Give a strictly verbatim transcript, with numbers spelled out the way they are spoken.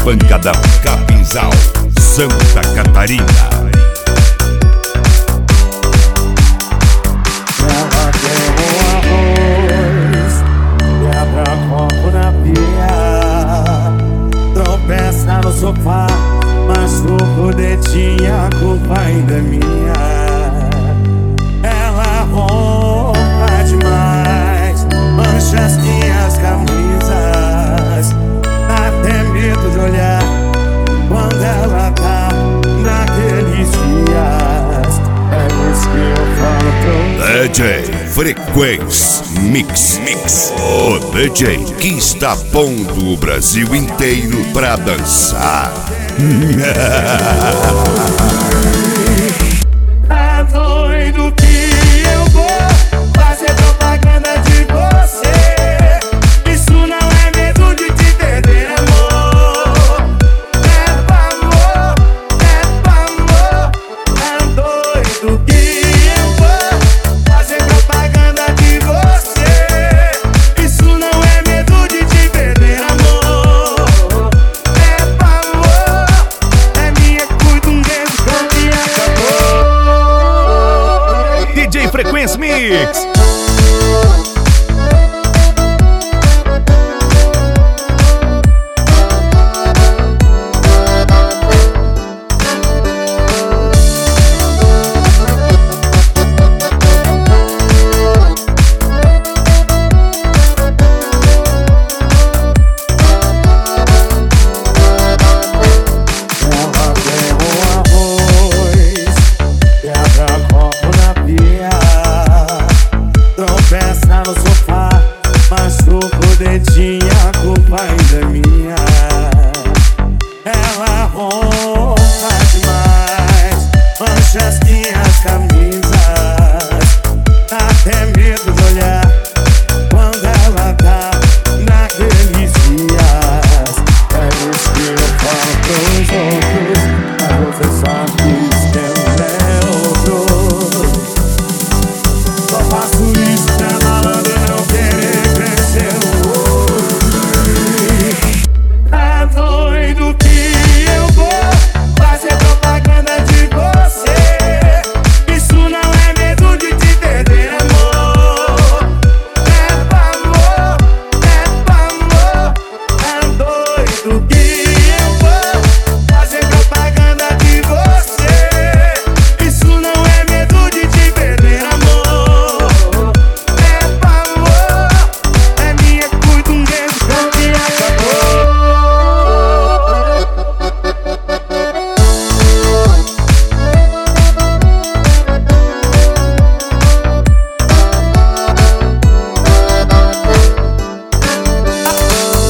Pancadão, Capinzal, Santa Catarina. Ela tem um arroz, quebra copo na pia, tropeça no sofá, machuca o dedinho, a culpa ainda é minha. Ela rouba demais, mancha as minhas camisas, dá até medo de olhar quando ela tá naqueles dias. É isso que eu falo pro D J Frequência Mix Mix, o D J que está pondo o Brasil inteiro pra dançar. Tá doido que eu vou fazer propaganda de você? Isso não é medo de te perder, amor. É pra amor, é pra amor. Tá doido que eu vou fazer propaganda de você? Isso não é medo de te perder, amor. É pra amor, é minha, cuido um beijo que acabou. D J Frequência Mix. Ela tem um arroz, quebra copo na pia, tropeça no sofá, machuca o dedinho.